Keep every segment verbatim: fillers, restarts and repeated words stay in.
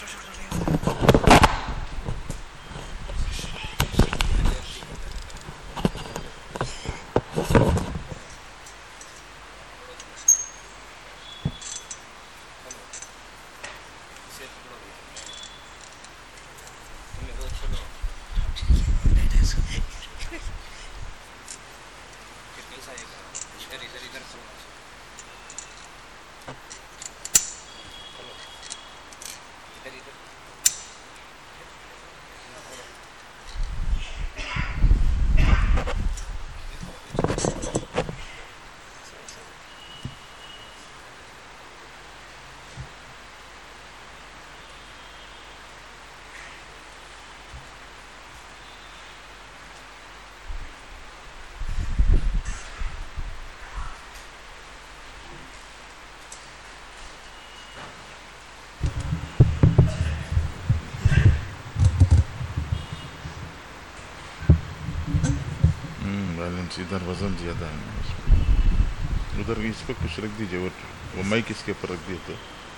ادھر وزن زیادہ ہے، ادھر اس پہ کچھ رکھ دیجیے، وہ مائک اس کے اوپر رکھ دیے تو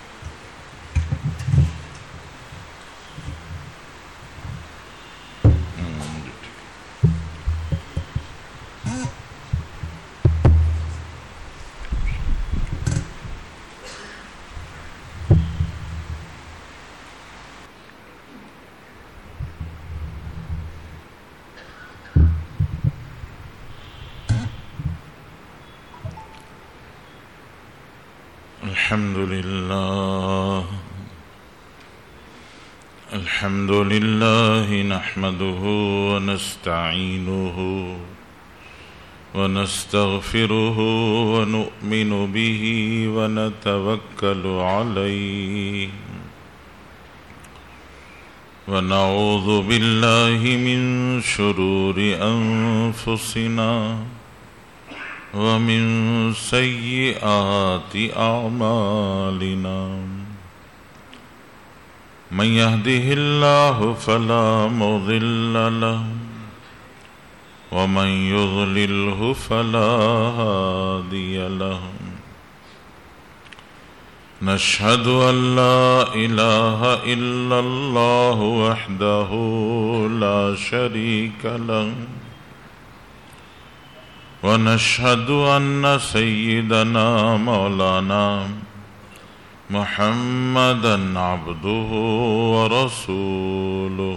الحمد لله الحمد لله نحمده ونستعينه ونستغفره ونؤمن به ونتوكل عليه ونعوذ بالله من شرور أنفسنا ومن سيئات أعمالنا من يهده الله فلا مضل له ومن يضلله فلا هادي له نشهد أن لا إله إلا الله وحده لا شريك له ونشهد أن سيدنا مولانا محمدا عبده ورسوله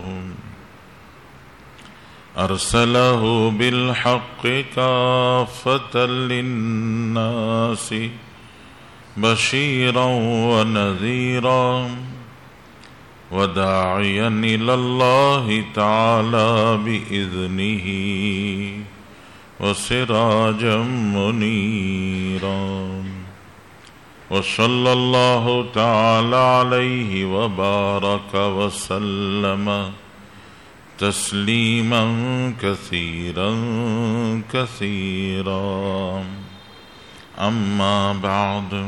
أرسله بالحق كافة للناس بشيرا ونذيرا وداعيا إلى الله تعالى بإذنه وسراجا منيرا وصلى الله تعالى عليه وبارك وسلم تسليما كثيرا كثيرا أما بعد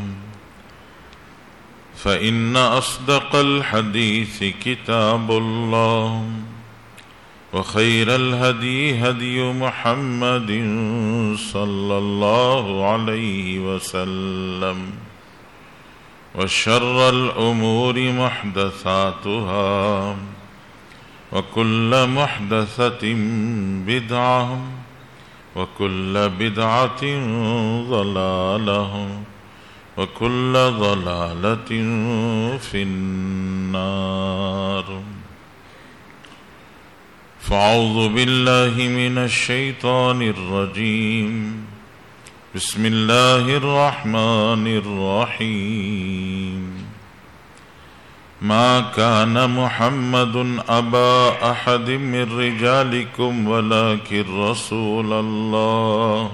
فإن أصدق الحديث كتاب الله وخير الهدي هدي محمد صلى الله عليه وسلم وشر الأمور محدثاتها وكل محدثة بدعة وكل بدعة ضلالة وكل ضلالة في النار فأعوذ بالله من الشيطان الرجيم بسم الله الرحمن الرحيم ما كان محمد أبا أحد من رجالكم ولكن رسول الله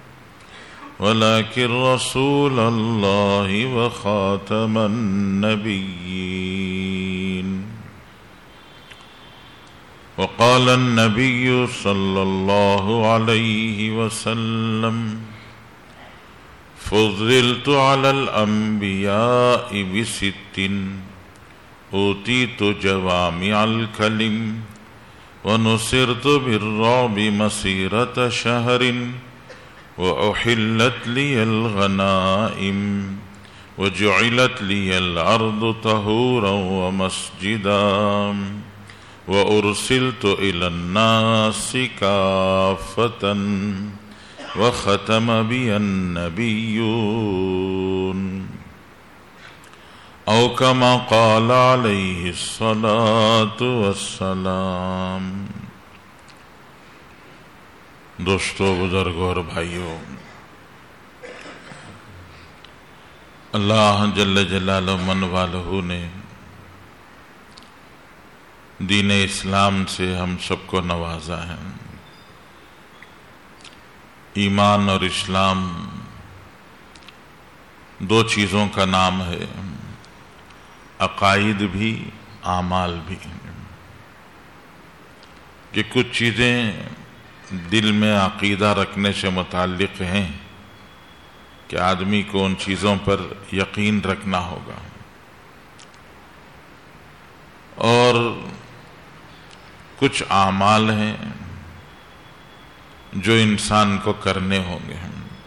ولكن رسول الله وخاتم النبيين وقال النبي صلى الله عليه وسلم فضلت على الأنبياء بست أوتيت جوامع الكلم ونصرت بالرعب مسيرة شهر وأحلت لي الغنائم وجعلت لي الأرض طهورا ومسجدا وأرسلت إلى الناس كافة وختم بي النبيون أو كما قال عليه الصلاة والسلام۔ دوستو، بزرگوں اور بھائیوں، اللہ جل جلالہ من والہ نے دین اسلام سے ہم سب کو نوازا ہے۔ ایمان اور اسلام دو چیزوں کا نام ہے، عقائد بھی، اعمال بھی، کہ کچھ چیزیں دل میں عقیدہ رکھنے سے متعلق ہیں کہ آدمی کو ان چیزوں پر یقین رکھنا ہوگا، اور کچھ اعمال ہیں جو انسان کو کرنے ہوں گے۔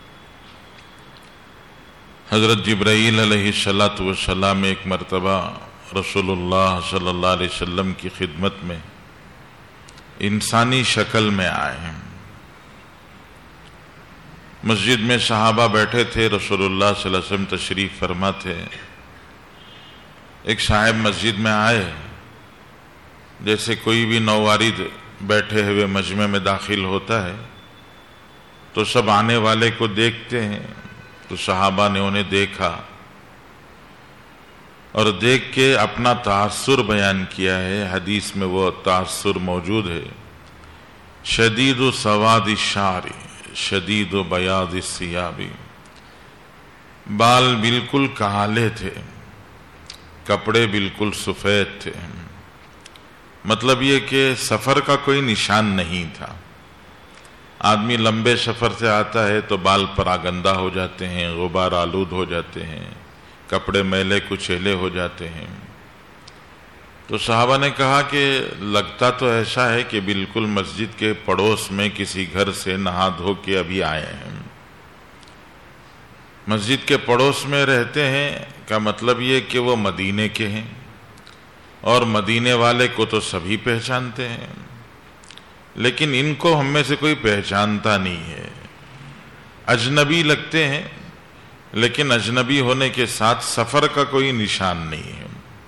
حضرت جبرائیل علیہ الصلاۃ والسلام ایک مرتبہ رسول اللہ صلی اللہ علیہ وسلم کی خدمت میں انسانی شکل میں آئے ہیں۔ مسجد میں صحابہ بیٹھے تھے، رسول اللہ صلی اللہ علیہ وسلم تشریف فرما تھے۔ ایک صاحب مسجد میں آئے، جیسے کوئی بھی نووارد بیٹھے ہوئے مجمع میں داخل ہوتا ہے تو سب آنے والے کو دیکھتے ہیں، تو صحابہ نے انہیں دیکھا اور دیکھ کے اپنا تاثر بیان کیا ہے۔ حدیث میں وہ تاثر موجود ہے، شدید سواد الشعر شدید بیاض الثیاب، بال بالکل کالے تھے، کپڑے بالکل سفید تھے۔ مطلب یہ کہ سفر کا کوئی نشان نہیں تھا۔ آدمی لمبے سفر سے آتا ہے تو بال پراگندہ ہو جاتے ہیں، غبار آلود ہو جاتے ہیں، کپڑے میلے کچیلے ہو جاتے ہیں۔ تو صحابہ نے کہا کہ لگتا تو ایسا ہے کہ بالکل مسجد کے پڑوس میں کسی گھر سے نہا دھو کے ابھی آئے ہیں۔ مسجد کے پڑوس میں رہتے ہیں کا مطلب یہ کہ وہ مدینے کے ہیں، اور مدینے والے کو تو سبھی پہچانتے ہیں، لیکن ان کو ہم میں سے کوئی پہچانتا نہیں ہے۔ اجنبی لگتے ہیں، لیکن اجنبی ہونے کے ساتھ سفر کا کوئی نشان نہیں ہے۔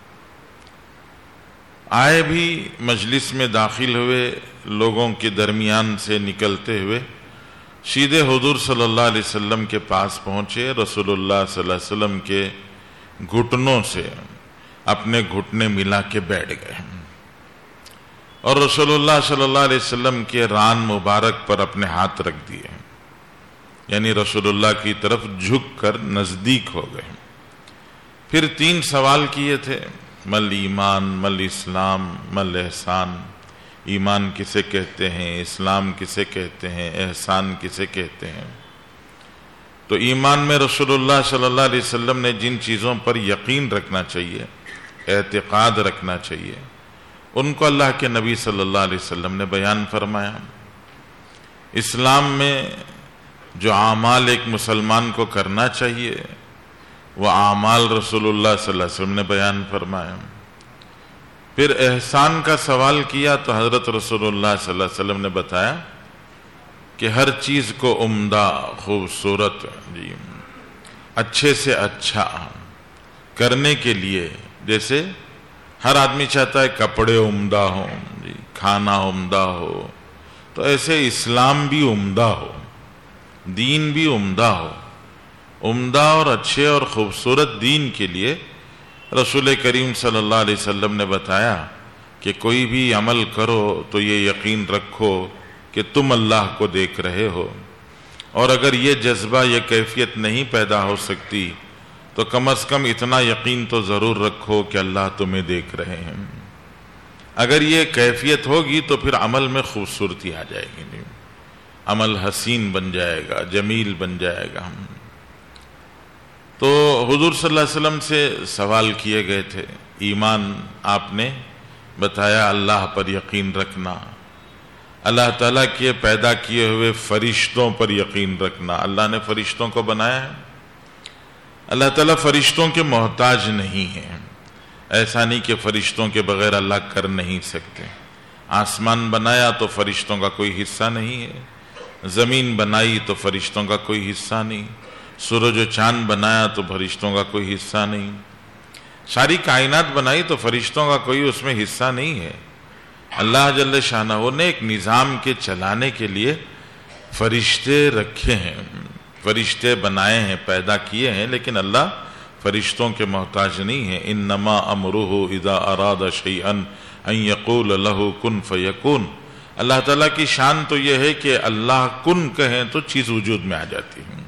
آئے بھی مجلس میں داخل ہوئے، لوگوں کے درمیان سے نکلتے ہوئے سیدھے حضور صلی اللہ علیہ وسلم کے پاس پہنچے۔ رسول اللہ صلی اللہ علیہ وسلم کے گھٹنوں سے اپنے گھٹنے ملا کے بیٹھ گئے، اور رسول اللہ صلی اللہ علیہ وسلم کے ران مبارک پر اپنے ہاتھ رکھ دیے، یعنی رسول اللہ کی طرف جھک کر نزدیک ہو گئے۔ پھر تین سوال کیے تھے، مل ایمان، مل اسلام، مل احسان۔ ایمان کسے کہتے ہیں، اسلام کسے کہتے ہیں، احسان کسے کہتے ہیں؟ تو ایمان میں رسول اللہ صلی اللہ علیہ وسلم نے جن چیزوں پر یقین رکھنا چاہیے، اعتقاد رکھنا چاہیے، ان کو اللہ کے نبی صلی اللہ علیہ وسلم نے بیان فرمایا۔ اسلام میں جو اعمال ایک مسلمان کو کرنا چاہیے، وہ اعمال رسول اللہ صلی اللہ علیہ وسلم نے بیان فرمایا۔ پھر احسان کا سوال کیا تو حضرت رسول اللہ صلی اللہ علیہ وسلم نے بتایا کہ ہر چیز کو عمدہ، خوبصورت، جی اچھے سے اچھا کرنے کے لیے، جیسے ہر آدمی چاہتا ہے کپڑے عمدہ ہوں، جی کھانا عمدہ ہو، تو ایسے اسلام بھی عمدہ ہو، دین بھی عمدہ ہو۔ عمدہ اور اچھے اور خوبصورت دین کے لیے رسول کریم صلی اللہ علیہ وسلم نے بتایا کہ کوئی بھی عمل کرو تو یہ یقین رکھو کہ تم اللہ کو دیکھ رہے ہو، اور اگر یہ جذبہ، یہ کیفیت نہیں پیدا ہو سکتی تو کم از کم اتنا یقین تو ضرور رکھو کہ اللہ تمہیں دیکھ رہے ہیں۔ اگر یہ کیفیت ہوگی تو پھر عمل میں خوبصورتی آ جائے گی، عمل حسین بن جائے گا، جمیل بن جائے گا۔ تو حضور صلی اللہ علیہ وسلم سے سوال کیے گئے تھے، ایمان آپ نے بتایا اللہ پر یقین رکھنا، اللہ تعالیٰ کے پیدا کیے ہوئے فرشتوں پر یقین رکھنا۔ اللہ نے فرشتوں کو بنایا ہے، اللہ تعالیٰ فرشتوں کے محتاج نہیں ہیں. ایسا نہیں کہ فرشتوں کے بغیر اللہ کر نہیں سکتے. آسمان بنایا تو فرشتوں کا کوئی حصہ نہیں ہے, زمین بنائی تو فرشتوں کا کوئی حصہ نہیں, سورج و چاند بنایا تو فرشتوں کا کوئی حصہ نہیں, ساری کائنات بنائی تو فرشتوں کا کوئی اس میں حصہ نہیں ہے. اللہ جل شانہ نے ایک نظام کے چلانے کے لیے فرشتے رکھے ہیں, فرشتے بنائے ہیں, پیدا کیے ہیں, لیکن اللہ فرشتوں کے محتاج نہیں ہے. انما امرہ اذا اراد شیئا ان یقول لہ کن فیکون. اللہ تعالیٰ کی شان تو یہ ہے کہ اللہ کن کہیں تو چیز وجود میں آ جاتی ہے.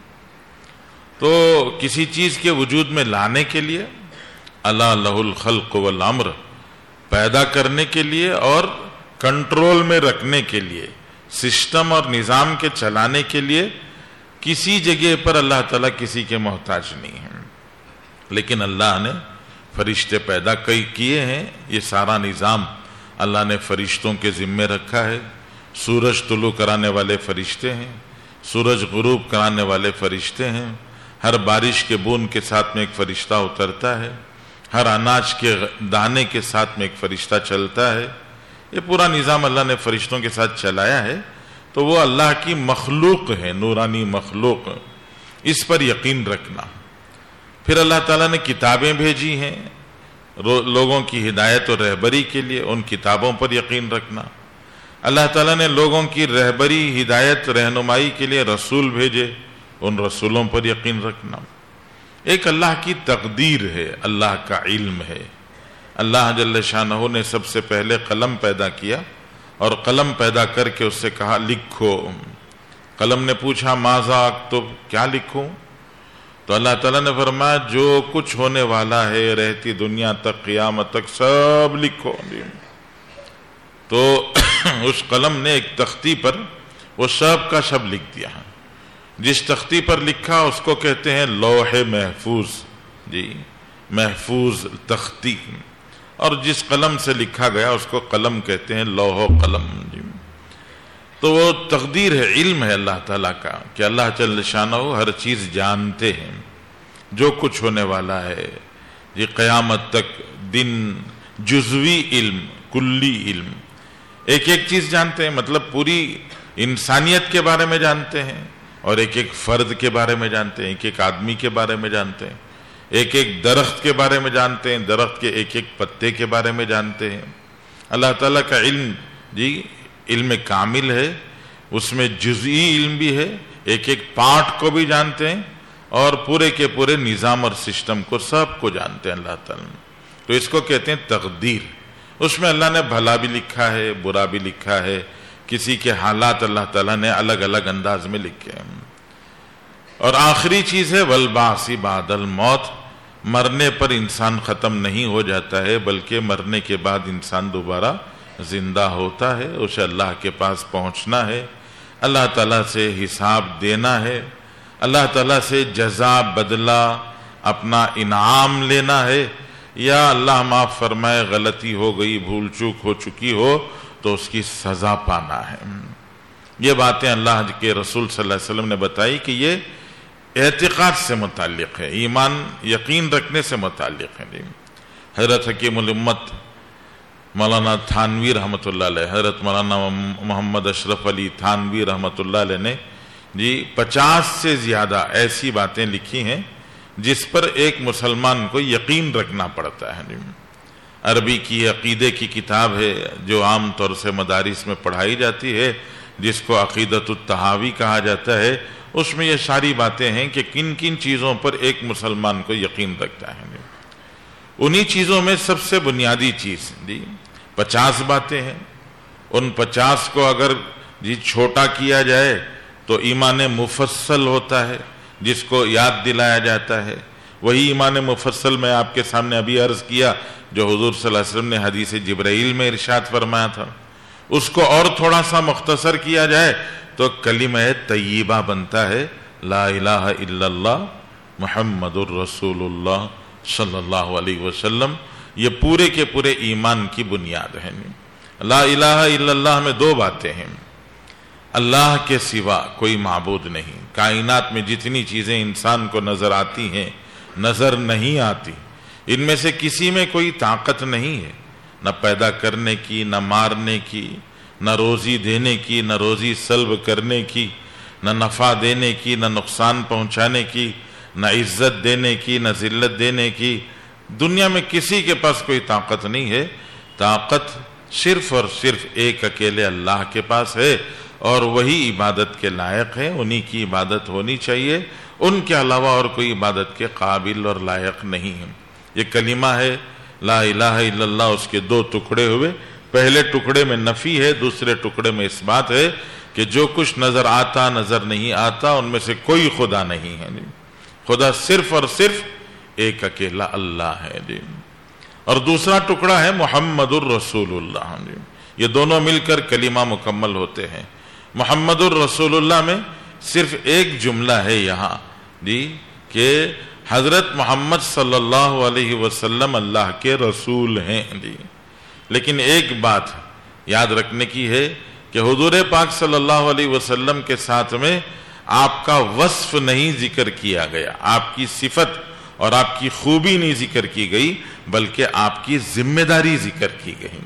تو کسی چیز کے وجود میں لانے کے لیے الا لہ الخلق والامر, پیدا کرنے کے لیے اور کنٹرول میں رکھنے کے لیے, سسٹم اور نظام کے چلانے کے لیے کسی جگہ پر اللہ تعالیٰ کسی کے محتاج نہیں ہے. لیکن اللہ نے فرشتے پیدا کئی کیے ہیں, یہ سارا نظام اللہ نے فرشتوں کے ذمے رکھا ہے. سورج طلوع کرانے والے فرشتے ہیں, سورج غروب کرانے والے فرشتے ہیں, ہر بارش کے بوند کے ساتھ میں ایک فرشتہ اترتا ہے, ہر اناج کے دانے کے ساتھ میں ایک فرشتہ چلتا ہے. یہ پورا نظام اللہ نے فرشتوں کے ساتھ چلایا ہے. تو وہ اللہ کی مخلوق ہے, نورانی مخلوق, اس پر یقین رکھنا. پھر اللہ تعالیٰ نے کتابیں بھیجی ہیں لوگوں کی ہدایت اور رہبری کے لیے, ان کتابوں پر یقین رکھنا. اللہ تعالیٰ نے لوگوں کی رہبری, ہدایت, رہنمائی کے لیے رسول بھیجے, ان رسولوں پر یقین رکھنا. ایک اللہ کی تقدیر ہے, اللہ کا علم ہے. اللہ جل شانہ نے سب سے پہلے قلم پیدا کیا اور قلم پیدا کر کے اس سے کہا لکھو. قلم نے پوچھا ماذا اکتب, کیا لکھوں؟ تو اللہ تعالیٰ نے فرمایا جو کچھ ہونے والا ہے رہتی دنیا تک, قیامت تک, سب لکھو. تو اس قلم نے ایک تختی پر وہ سب کا سب لکھ دیا. جس تختی پر لکھا اس کو کہتے ہیں لوح محفوظ, جی محفوظ تختی, اور جس قلم سے لکھا گیا اس کو قلم کہتے ہیں, لوح و قلم. جی تو وہ تقدیر ہے, علم ہے اللہ تعالیٰ کا کہ اللہ جل شانہ ہر چیز جانتے ہیں, جو کچھ ہونے والا ہے. یہ قیامت تک دن, جزوی علم, کلی علم, ایک ایک چیز جانتے ہیں. مطلب پوری انسانیت کے بارے میں جانتے ہیں, اور ایک ایک فرد کے بارے میں جانتے ہیں, ایک ایک آدمی کے بارے میں جانتے ہیں, ایک ایک درخت کے بارے میں جانتے ہیں, درخت کے ایک ایک پتے کے بارے میں جانتے ہیں. اللہ تعالیٰ کا علم جی علم کامل ہے, اس میں جزئی علم بھی ہے, ایک ایک پارٹ کو بھی جانتے ہیں, اور پورے کے پورے نظام اور سسٹم کو سب کو جانتے ہیں اللہ تعالیٰ. تو اس کو کہتے ہیں تقدیر. اس میں اللہ نے بھلا بھی لکھا ہے, برا بھی لکھا ہے, کسی کے حالات اللہ تعالیٰ نے الگ الگ انداز میں لکھے ہیں. اور آخری چیز ہے والبعث بعد الموت, مرنے پر انسان ختم نہیں ہو جاتا ہے, بلکہ مرنے کے بعد انسان دوبارہ زندہ ہوتا ہے. اسے اللہ کے پاس پہنچنا ہے, اللہ تعالیٰ سے حساب دینا ہے, اللہ تعالیٰ سے جزا, بدلہ, اپنا انعام لینا ہے, یا اللہ معاف فرمائے غلطی ہو گئی, بھول چوک ہو چکی ہو تو اس کی سزا پانا ہے. یہ باتیں اللہ کے رسول صلی اللہ علیہ وسلم نے بتائی کہ یہ اعتقاد سے متعلق ہے, ایمان یقین رکھنے سے متعلق ہے. حضرت حکیم الامت مولانا تھانوی رحمۃ اللہ علیہ, حضرت مولانا محمد اشرف علی تھانوی رحمۃ اللہ علیہ نے جی پچاس سے زیادہ ایسی باتیں لکھی ہیں جس پر ایک مسلمان کو یقین رکھنا پڑتا ہے. عربی کی عقیدے کی کتاب ہے جو عام طور سے مدارس میں پڑھائی جاتی ہے, جس کو عقیدۃ الطحاوی کہا جاتا ہے. اس میں یہ ساری باتیں ہیں کہ کن کن چیزوں پر ایک مسلمان کو یقین رکھتا ہے. انہی چیزوں میں سب سے بنیادی چیز جی پچاس باتیں ہیں. ان پچاس کو اگر جی چھوٹا کیا جائے تو ایمان مفصل ہوتا ہے, جس کو یاد دلایا جاتا ہے. وہی ایمان مفصل میں آپ کے سامنے ابھی عرض کیا جو حضور صلی اللہ علیہ وسلم نے حدیث جبرائیل میں ارشاد فرمایا تھا. اس کو اور تھوڑا سا مختصر کیا جائے تو کلمہ طیبہ بنتا ہے, لا الہ الا اللہ محمد الرسول اللہ صلی اللہ علیہ وسلم. یہ پورے کے پورے ایمان کی بنیاد ہے. لا الہ الا اللہ میں دو باتیں ہیں, اللہ کے سوا کوئی معبود نہیں. کائنات میں جتنی چیزیں انسان کو نظر آتی ہیں, نظر نہیں آتی، ان میں سے کسی میں کوئی طاقت نہیں ہے، نہ پیدا کرنے کی، نہ مارنے کی، نہ روزی دینے کی، نہ روزی سلب کرنے کی، نہ نفع دینے کی، نہ نقصان پہنچانے کی، نہ عزت دینے کی، نہ ذلت دینے کی۔ دنیا میں کسی کے پاس کوئی طاقت نہیں ہے، طاقت صرف اور صرف ایک اکیلے اللہ کے پاس ہے، اور وہی عبادت کے لائق ہے، انہی کی عبادت ہونی چاہیے، ان کے علاوہ اور کوئی عبادت کے قابل اور لائق نہیں ہے۔ یہ کلمہ ہے لا الہ الا اللہ، اس کے دو ٹکڑے ہوئے، پہلے ٹکڑے میں نفی ہے، دوسرے ٹکڑے میں اس بات ہے کہ جو کچھ نظر آتا نظر نہیں آتا ان میں سے کوئی خدا نہیں ہے، خدا صرف اور صرف ایک اکیلا اللہ ہے جی۔ اور دوسرا ٹکڑا ہے محمد الرسول اللہ جی، یہ دونوں مل کر کلمہ مکمل ہوتے ہیں۔ محمد الرسول اللہ میں صرف ایک جملہ ہے یہاں جی کہ حضرت محمد صلی اللہ علیہ وسلم اللہ کے رسول ہیں جی، لیکن ایک بات یاد رکھنے کی ہے کہ حضور پاک صلی اللہ علیہ وسلم کے ساتھ میں آپ کا وصف نہیں ذکر کیا گیا، آپ کی صفت اور آپ کی خوبی نہیں ذکر کی گئی، بلکہ آپ کی ذمہ داری ذکر کی گئی۔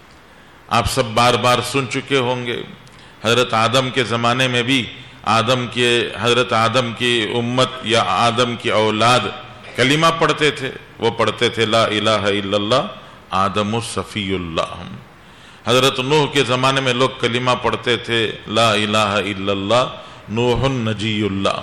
آپ سب بار بار سن چکے ہوں گے، حضرت آدم کے زمانے میں بھی آدم کے حضرت آدم کی امت یا آدم کی اولاد کلمہ پڑھتے تھے، وہ پڑھتے تھے لا الہ الا اللہ آدم الصفی اللہ۔ حضرت نوح کے زمانے میں لوگ کلمہ پڑھتے تھے لا الہ الا اللہ نوح النجی اللہ۔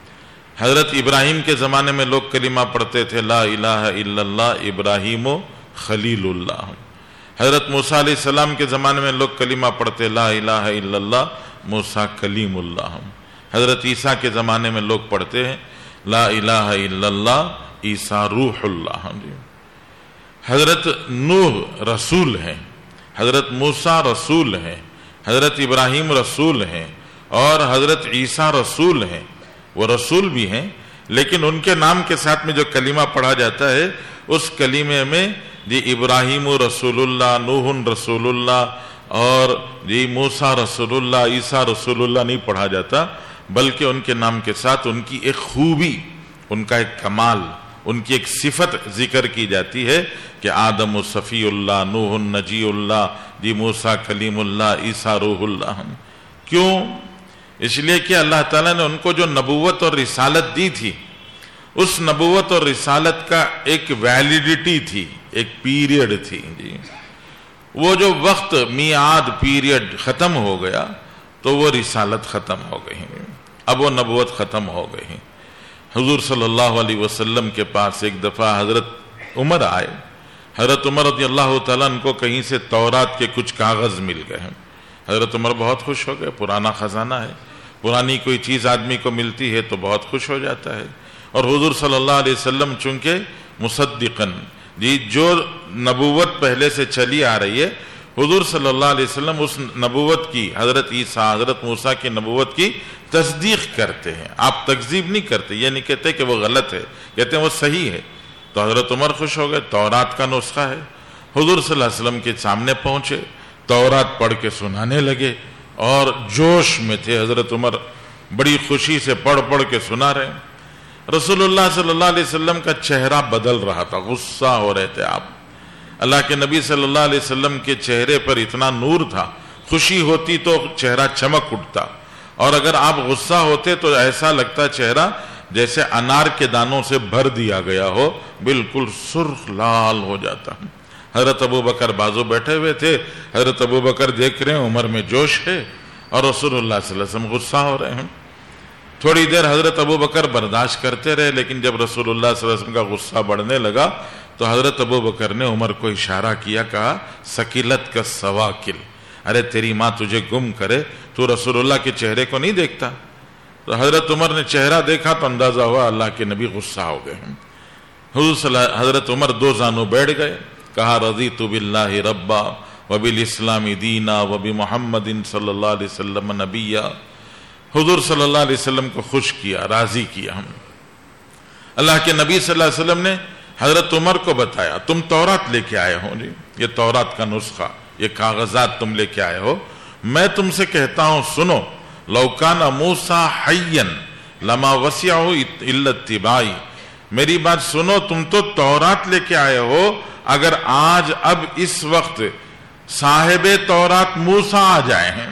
حضرت ابراہیم کے زمانے میں لوگ کلمہ پڑھتے تھے لا الہ الا اللہ ابراہیم خلیل اللہ۔ حضرت موسیٰ علیہ السلام کے زمانے میں لوگ کلمہ پڑھتے لا الہ الا اللہ موسیٰ کلیم اللہ۔ حضرت عیسیٰ کے زمانے میں لوگ پڑھتے ہیں لا الہ الا اللہ عیسیٰ روح اللہ۔ حضرت نوح رسول ہیں، حضرت موسیٰ رسول ہیں، حضرت ابراہیم رسول ہیں، اور حضرت عیسیٰ رسول ہیں۔ وہ رسول بھی ہیں، لیکن ان کے نام کے ساتھ میں جو کلمہ پڑھا جاتا ہے اس کلمے میں جی ابراہیم رسول اللہ، نوح رسول اللہ اور جی موسیٰ رسول اللہ، عیسیٰ رسول اللہ نہیں پڑھا جاتا، بلکہ ان کے نام کے ساتھ ان کی ایک خوبی، ان کا ایک کمال، ان کی ایک صفت ذکر کی جاتی ہے کہ آدم صفی اللہ، نوح نجی اللہ، جی موسیٰ کلیم اللہ، عیسیٰ روح اللہ۔ کیوں؟ اس لیے کہ اللہ تعالیٰ نے ان کو جو نبوت اور رسالت دی تھی، اس نبوت اور رسالت کا ایک ویلیڈیٹی تھی، ایک پیریڈ تھی جی۔ وہ جو وقت میعاد پیریڈ ختم ہو گیا تو وہ رسالت ختم ہو گئی، اب وہ نبوت ختم ہو گئی۔ حضور صلی اللہ علیہ وسلم کے پاس ایک دفعہ حضرت عمر آئے، حضرت عمر رضی اللہ تعالیٰ ان کو کہیں سے تورات کے کچھ کاغذ مل گئے۔ حضرت عمر بہت خوش ہو گئے، پرانا خزانہ ہے، پرانی کوئی چیز آدمی کو ملتی ہے تو بہت خوش ہو جاتا ہے۔ اور حضور صلی اللہ علیہ وسلم چونکہ مصدقاً جی جو نبوت پہلے سے چلی آ رہی ہے، حضور صلی اللہ علیہ وسلم اس نبوت کی، حضرت عیسیٰ حضرت موسیٰ کی نبوت کی تصدیق کرتے ہیں۔ آپ تکذیب نہیں کرتے، یہ نہیں کہتے کہ وہ غلط ہے، کہتے ہیں وہ صحیح ہے۔ تو حضرت عمر خوش ہو گئے، تورات کا نسخہ ہے، حضور صلی اللہ علیہ وسلم کے سامنے پہنچے، تورات پڑھ کے سنانے لگے، اور جوش میں تھے حضرت عمر، بڑی خوشی سے پڑھ پڑھ کے سنا رہے ہیں۔ رسول اللہ صلی اللہ علیہ وسلم کا چہرہ بدل رہا تھا، غصہ ہو رہے تھے آپ۔ اللہ کے نبی صلی اللہ علیہ وسلم کے چہرے پر اتنا نور تھا، خوشی ہوتی تو چہرہ چمک اٹھتا، اور اگر آپ غصہ ہوتے تو ایسا لگتا چہرہ جیسے انار کے دانوں سے بھر دیا گیا ہو، بالکل سرخ لال ہو جاتا۔ حضرت ابو بکر بازو بیٹھے ہوئے تھے، حضرت ابو بکر دیکھ رہے ہیں عمر میں جوش ہے اور رسول اللہ صلی اللہ علیہ وسلم غصہ ہو رہے ہیں۔ تھوڑی دیر حضرت ابو بکر برداشت کرتے رہے، لیکن جب رسول اللہ صلی اللہ علیہ وسلم کا غصہ بڑھنے لگا تو حضرت ابو بکر نے عمر کو اشارہ کیا، کہا سکیلت کا سواکل، ارے تیری ماں تجھے گم کرے، تو رسول اللہ کے چہرے کو نہیں دیکھتا؟ تو حضرت عمر نے چہرہ دیکھا تو اندازہ ہوا اللہ کے نبی غصہ ہو گئے۔ حضور صلی اللہ حضرت عمر دو زانوں بیٹھ گئے، کہا رضیت باللہ ربا وبالاسلام دینا وبمحمد صلی اللہ علیہ وسلم نبیا۔ حضور صلی اللہ علیہ وسلم کو خوش کیا، راضی کیا۔ ہم اللہ کے نبی صلی اللہ علیہ وسلم نے حضرت عمر کو بتایا، تم تورات لے کے آئے ہو جی، یہ تورات کا نسخہ، یہ کاغذات تم لے کے آئے ہو، میں تم سے کہتا ہوں سنو، لو کان موسیٰ حیا لما وسعہ الا اتباعی، میری بات سنو, تم تو تورات لے کے آئے ہو, اگر آج اب اس وقت صاحب تورات موسیٰ آ جائے ہیں,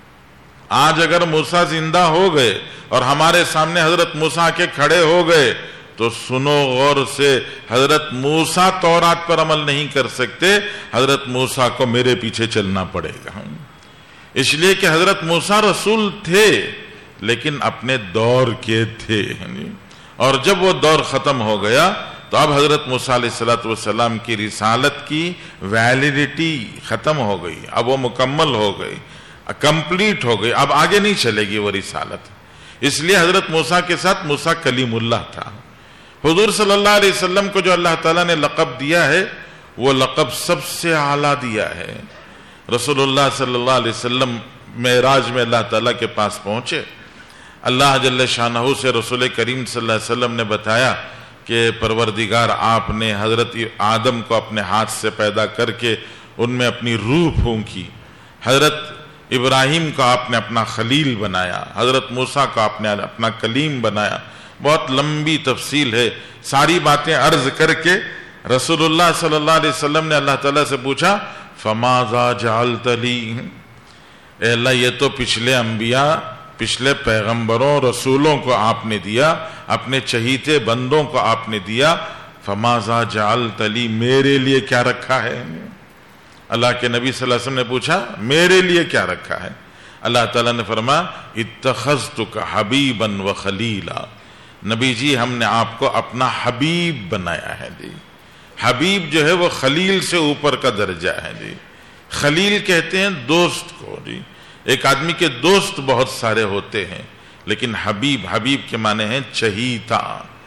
آج اگر موسیٰ زندہ ہو گئے اور ہمارے سامنے حضرت موسیٰ کے کھڑے ہو گئے, تو سنو غور سے, حضرت موسیٰ تورات پر عمل نہیں کر سکتے, حضرت موسیٰ کو میرے پیچھے چلنا پڑے گا. اس لیے کہ حضرت موسیٰ رسول تھے لیکن اپنے دور کے تھے, اور جب وہ دور ختم ہو گیا تو اب حضرت موسیٰ علیہ الصلوۃ والسلام کی رسالت کی ویلیڈیٹی ختم ہو گئی, اب وہ مکمل ہو گئی, کمپلیٹ ہو گئی, اب آگے نہیں چلے گی وہ رسالت. اس لیے حضرت موسیٰ کے ساتھ موسیٰ کلیم اللہ تھا. حضور صلی اللہ علیہ وسلم کو جو اللہ تعالیٰ نے لقب دیا ہے وہ لقب سب سے اعلیٰ دیا ہے. رسول اللہ صلی اللہ علیہ وسلم معراج میں اللہ تعالیٰ کے پاس پہنچے, اللہ جل شانہ سے رسول کریم صلی اللہ علیہ وسلم نے بتایا کہ پروردگار آپ نے حضرت آدم کو اپنے ہاتھ سے پیدا کر کے ان میں اپنی روح پھونکی, حضرت ابراہیم کو آپ نے اپنا خلیل بنایا, حضرت موسیٰ کو آپ نے اپنا کلیم بنایا. بہت لمبی تفصیل ہے, ساری باتیں عرض کر کے رسول اللہ صلی اللہ علیہ وسلم نے اللہ تعالیٰ سے پوچھا فماذا جعلت لی, اے اللہ یہ تو پچھلے انبیاء, پچھلے پیغمبروں رسولوں کو آپ نے دیا, اپنے چہیتے بندوں کو آپ نے دیا, فماذا جعلت لی, میرے لیے کیا رکھا ہے؟ اللہ کے نبی صلی اللہ علیہ وسلم نے پوچھا میرے لیے کیا رکھا ہے؟ اللہ تعالیٰ نے فرمایا اتخذتک حبیبا و خلیلا, نبی جی ہم نے آپ کو اپنا حبیب بنایا ہے. جی حبیب جو ہے وہ خلیل سے اوپر کا درجہ ہے. جی خلیل کہتے ہیں دوست کو. جی ایک آدمی کے دوست بہت سارے ہوتے ہیں, لیکن حبیب, حبیب کے معنی ہیں چہیتا,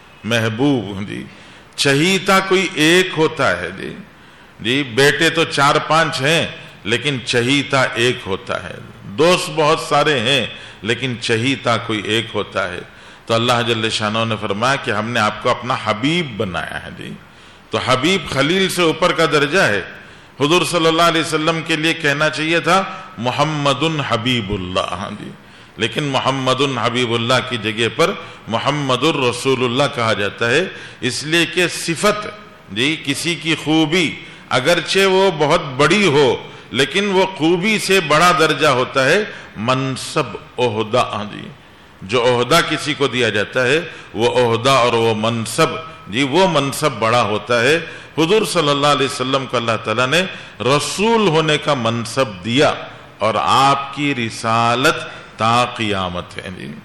محبوب. جی چہیتا کوئی ایک ہوتا ہے. جی جی بیٹے تو چار پانچ ہیں لیکن چہیتا ایک ہوتا ہے, دوست بہت سارے ہیں لیکن چہیتا کوئی ایک ہوتا ہے. تو اللہ جل شانہ نے فرمایا کہ ہم نے آپ کو اپنا حبیب بنایا ہے. جی تو حبیب خلیل سے اوپر کا درجہ ہے. حضور صلی اللہ علیہ وسلم کے لیے کہنا چاہیے تھا محمد حبیب اللہ. جی لیکن محمد حبیب اللہ کی جگہ پر محمد الرسول اللہ کہا جاتا ہے, اس لیے کہ صفت, جی کسی کی خوبی اگرچہ وہ بہت بڑی ہو لیکن وہ خوبی سے بڑا درجہ ہوتا ہے منصب, عہدہ. جی جو عہدہ کسی کو دیا جاتا ہے وہ عہدہ اور وہ منصب, جی وہ منصب بڑا ہوتا ہے. حضور صلی اللہ علیہ وسلم کو اللہ تعالیٰ نے رسول ہونے کا منصب دیا, اور آپ کی رسالت تا قیامت ہے. جی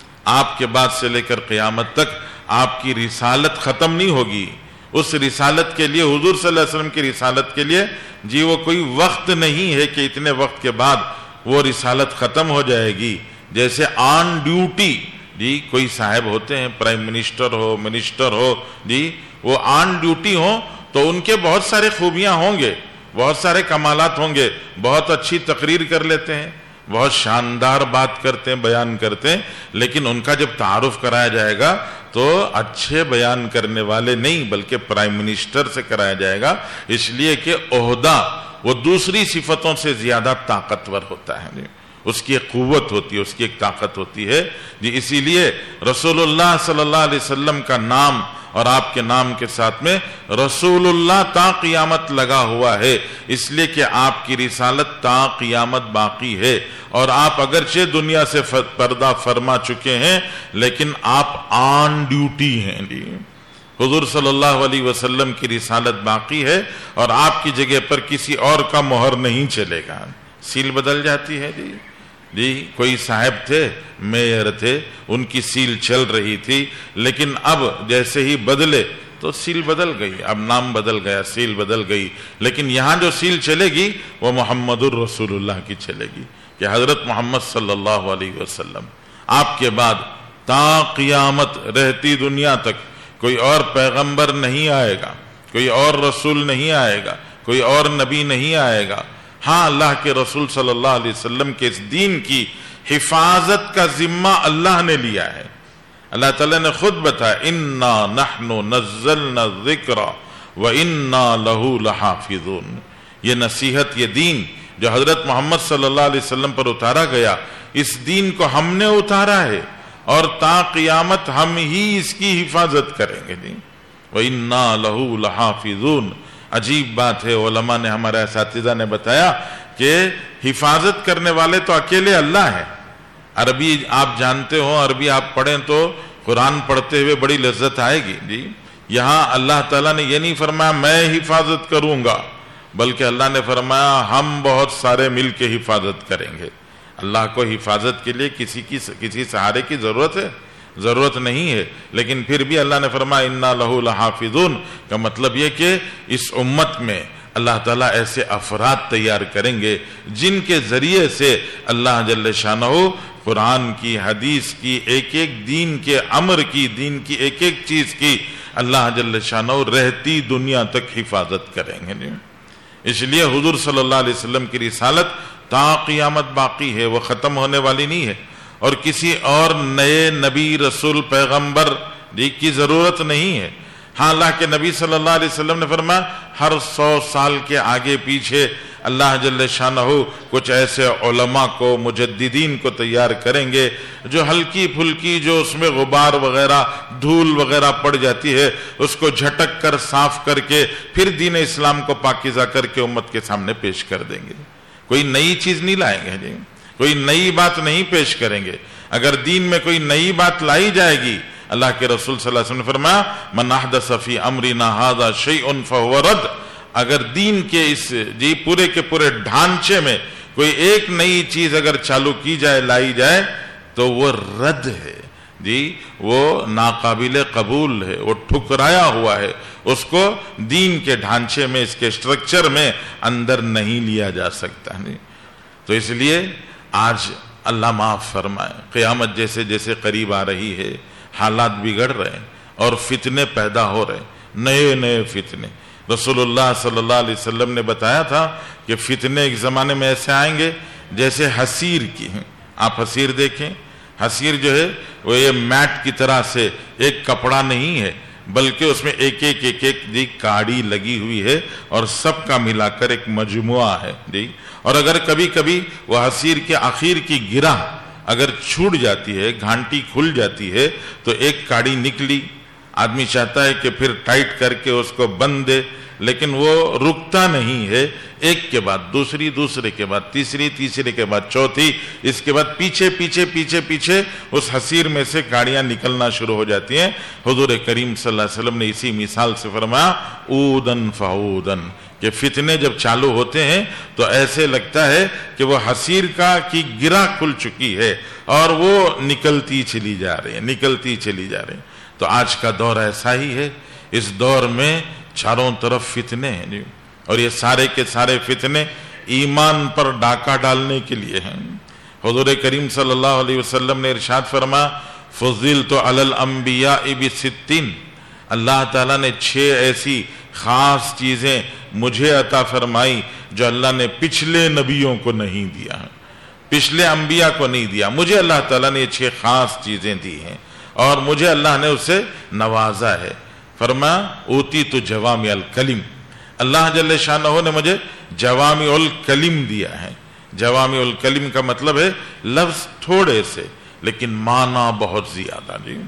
آپ کے بعد سے لے کر قیامت تک آپ کی رسالت ختم نہیں ہوگی. اس رسالت کے لیے, حضور صلی اللہ علیہ وسلم کی رسالت کے لیے, جی وہ کوئی وقت نہیں ہے کہ اتنے وقت کے بعد وہ رسالت ختم ہو جائے گی. جیسے آن ڈیوٹی, جی کوئی صاحب ہوتے ہیں, پرائم منسٹر ہو, منسٹر ہو, جی وہ آن ڈیوٹی ہو تو ان کے بہت سارے خوبیاں ہوں گے, بہت سارے کمالات ہوں گے, بہت اچھی تقریر کر لیتے ہیں, بہت شاندار بات کرتے ہیں, بیان کرتے ہیں, لیکن ان کا جب تعارف کرایا جائے گا تو اچھے بیان کرنے والے نہیں بلکہ پرائم منسٹر سے کرایا جائے گا, اس لیے کہ عہدہ وہ دوسری صفتوں سے زیادہ طاقتور ہوتا ہے. اس کی ایک قوت ہوتی ہے, اس کی ایک طاقت ہوتی ہے. جی اسی لیے رسول اللہ صلی اللہ علیہ وسلم کا نام اور آپ کے نام کے ساتھ میں رسول اللہ تا قیامت لگا ہوا ہے, اس لیے کہ آپ کی رسالت تا قیامت باقی ہے. اور آپ اگرچہ دنیا سے پردہ فرما چکے ہیں لیکن آپ آن ڈیوٹی ہیں. جی حضور صلی اللہ علیہ وسلم کی رسالت باقی ہے اور آپ کی جگہ پر کسی اور کا مہر نہیں چلے گا. سیل بدل جاتی ہے. جی جی کوئی صاحب تھے, میئر تھے, ان کی سیل چل رہی تھی, لیکن اب جیسے ہی بدلے تو سیل بدل گئی, اب نام بدل گیا, سیل بدل گئی, لیکن یہاں جو سیل چلے گی وہ محمد الرسول اللہ کی چلے گی کہ حضرت محمد صلی اللہ علیہ وسلم. آپ کے بعد تا قیامت رہتی دنیا تک کوئی اور پیغمبر نہیں آئے گا, کوئی اور رسول نہیں آئے گا, کوئی اور نبی نہیں آئے گا. ہاں اللہ کے رسول صلی اللہ علیہ وسلم کے اس دین کی حفاظت کا ذمہ اللہ نے لیا ہے. اللہ تعالیٰ نے خود بتایا انا نحن نزلنا الذکر وانا لہ لحافظون. یہ نصیحت, یہ دین جو حضرت محمد صلی اللہ علیہ وسلم پر اتارا گیا, اس دین کو ہم نے اتارا ہے اور تا قیامت ہم ہی اس کی حفاظت کریں گے جی وَإِنَّا لَهُ لَحَافِظُونَ. عجیب بات ہے، علماء نے، ہمارے اساتذہ نے بتایا کہ حفاظت کرنے والے تو اکیلے اللہ ہیں. عربی آپ جانتے ہو، عربی آپ پڑھیں تو قرآن پڑھتے ہوئے بڑی لذت آئے گی جی. یہاں اللہ تعالیٰ نے یہ نہیں فرمایا میں حفاظت کروں گا، بلکہ اللہ نے فرمایا ہم بہت سارے مل کے حفاظت کریں گے. اللہ کو حفاظت کے لیے کسی کی کسی سہارے کی ضرورت ہے؟ ضرورت نہیں ہے، لیکن پھر بھی اللہ نے فرمایا اِنَّا لَهُ لَحَافِظُونَ کا مطلب یہ کہ اس امت میں اللہ تعالیٰ ایسے افراد تیار کریں گے جن کے ذریعے سے اللہ جل شانہ قرآن کی، حدیث کی، ایک ایک دین کے امر کی، دین کی ایک ایک چیز کی اللہ جل شانہ رہتی دنیا تک حفاظت کریں گے. اس لیے حضور صلی اللہ علیہ وسلم کی رسالت تا قیامت باقی ہے، وہ ختم ہونے والی نہیں ہے، اور کسی اور نئے نبی، رسول، پیغمبر کی ضرورت نہیں ہے. ہاں اللہ کے نبی صلی اللہ علیہ وسلم نے فرمایا ہر سو سال کے آگے پیچھے اللہ جل شانہ کچھ ایسے علماء کو، مجددین کو تیار کریں گے جو ہلکی پھلکی جو اس میں غبار وغیرہ، دھول وغیرہ پڑ جاتی ہے اس کو جھٹک کر صاف کر کے پھر دین اسلام کو پاکیزہ کر کے امت کے سامنے پیش کر دیں گے. کوئی نئی چیز نہیں لائیں گے جی، کوئی نئی بات نہیں پیش کریں گے. اگر دین میں کوئی نئی بات لائی جائے گی، اللہ کے رسول صلی اللہ علیہ وسلم نے فرمایا من احدث فی امرنا ھذا شیء فہو رد. اگر دین کے اس جی پورے کے پورے ڈھانچے میں کوئی ایک نئی چیز اگر چالو کی جائے، لائی جائے تو وہ رد ہے جی، وہ ناقابل قبول ہے، وہ ٹھکرایا ہوا ہے، اس کو دین کے ڈھانچے میں، اس کے اسٹرکچر میں اندر نہیں لیا جا سکتا. نہیں تو اس لیے آج اللہ معاف فرمائے، قیامت جیسے جیسے قریب آ رہی ہے، حالات بگڑ رہے ہیں اور فتنے پیدا ہو رہے ہیں، نئے نئے فتنے. رسول اللہ صلی اللہ علیہ وسلم نے بتایا تھا کہ فتنے ایک زمانے میں ایسے آئیں گے جیسے حسیر کی ہیں. آپ حسیر دیکھیں، حسیر جو ہے وہ یہ میٹ کی طرح سے ایک کپڑا نہیں ہے، بلکہ اس میں ایک ایک ایک ایک جی کاڑی لگی ہوئی ہے اور سب کا ملا کر ایک مجموعہ ہے جی. اور اگر کبھی کبھی وہ حسیر کے آخر کی گرہ اگر چھوٹ جاتی ہے، گھانٹی کھل جاتی ہے تو ایک کاڑی نکلی، آدمی چاہتا ہے کہ پھر ٹائٹ کر کے اس کو بند دے، لیکن وہ رکتا نہیں ہے، ایک کے بعد دوسری، دوسرے کے بعد تیسری، تیسرے کے بعد چوتھی، اس کے بعد پیچھے پیچھے پیچھے پیچھے اس حسیر میں سے کاڑیاں نکلنا شروع ہو جاتی ہیں. حضور کریم صلی اللہ علیہ وسلم نے اسی مثال سے فرمایا اودن فاودن، کہ فتنے جب چالو ہوتے ہیں تو ایسے لگتا ہے کہ وہ حسیر کا کی گرہ کھل چکی ہے اور وہ نکلتی چلی جا رہی ہے، نکلتی چلی جا رہی ہے. تو آج کا دور ایسا ہی ہے. اس دور میں چاروں طرف فتنے ہیں اور یہ سارے کے سارے فتنے ایمان پر ڈاکہ ڈالنے کے لیے ہیں. حضور کریم صلی اللہ علیہ وسلم نے ارشاد فرمایا فضلت علی الانبیاء بستین، اللہ تعالیٰ نے چھ ایسی خاص چیزیں مجھے عطا فرمائی جو اللہ نے پچھلے نبیوں کو نہیں دیا، پچھلے انبیاء کو نہیں دیا. مجھے اللہ تعالیٰ نے یہ چھ خاص چیزیں دی ہیں اور مجھے اللہ نے اسے نوازا ہے. فرمایا اوتیت جوامع الکلم، اللہ جل شانہ نے مجھے جوامع الکلم دیا ہے. جوامع الکلم کا مطلب ہے لفظ تھوڑے سے لیکن معنی بہت زیادہ جی،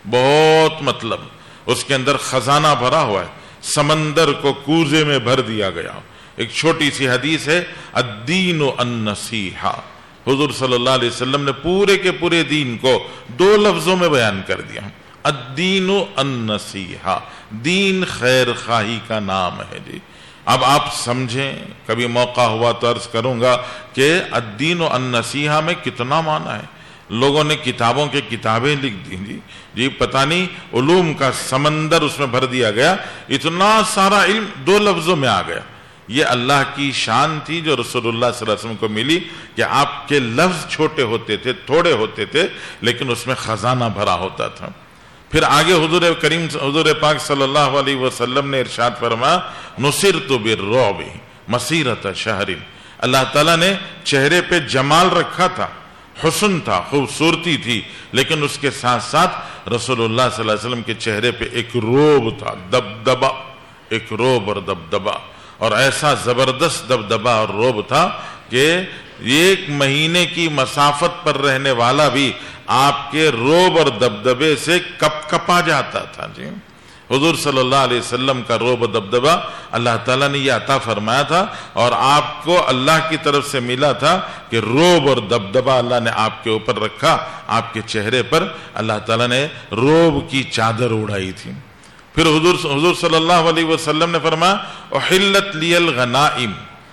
بہت مطلب اس کے اندر خزانہ بھرا ہوا ہے، سمندر کو کوزے میں بھر دیا گیا. ایک چھوٹی سی حدیث ہے الدین النصیحہ، حضور صلی اللہ علیہ وسلم نے پورے کے پورے دین کو دو لفظوں میں بیان کر دیا. الدین النصیحہ، دین خیر خواہی کا نام ہے جی. اب آپ سمجھیں، کبھی موقع ہوا تو عرض کروں گا کہ الدین النصیحہ میں کتنا معنی ہے. لوگوں نے کتابوں کے کتابیں لکھ دی جی جی پتہ نہیں، علوم کا سمندر اس میں بھر دیا گیا، اتنا سارا علم دو لفظوں میں آ گیا. یہ اللہ کی شان تھی جو رسول اللہ صلی اللہ علیہ وسلم کو ملی کہ آپ کے لفظ چھوٹے ہوتے تھے، تھوڑے ہوتے تھے، لیکن اس میں خزانہ بھرا ہوتا تھا. پھر آگے حضور کریم حضور پاک صلی اللہ علیہ وسلم نے ارشاد فرمایا نصرت بالرعب مسیرۃ شہر، اللہ تعالیٰ نے چہرے پہ جمال رکھا تھا، حسن تھا، خوبصورتی تھی، لیکن اس کے ساتھ ساتھ رسول اللہ صلی اللہ علیہ وسلم کے چہرے پہ ایک روب تھا، دبدبا، ایک روب اور دبدبا، اور ایسا زبردست دبدبا اور روب تھا کہ ایک مہینے کی مسافت پر رہنے والا بھی آپ کے روب اور دبدبے سے کپ کپا جاتا تھا جی۔ حضور صلی اللہ علیہ وسلم کا روب و دبدبا اللہ تعالیٰ نے یہ عطا فرمایا تھا، اور آپ کو اللہ کی طرف سے ملا تھا کہ روب اور دبدبا اللہ نے آپ کے اوپر رکھا، آپ کے چہرے پر اللہ تعالیٰ نے روب کی چادر اڑائی تھی۔ پھر حضور حضور صلی اللہ علیہ وسلم نے فرمایا احلت لی الغنائم،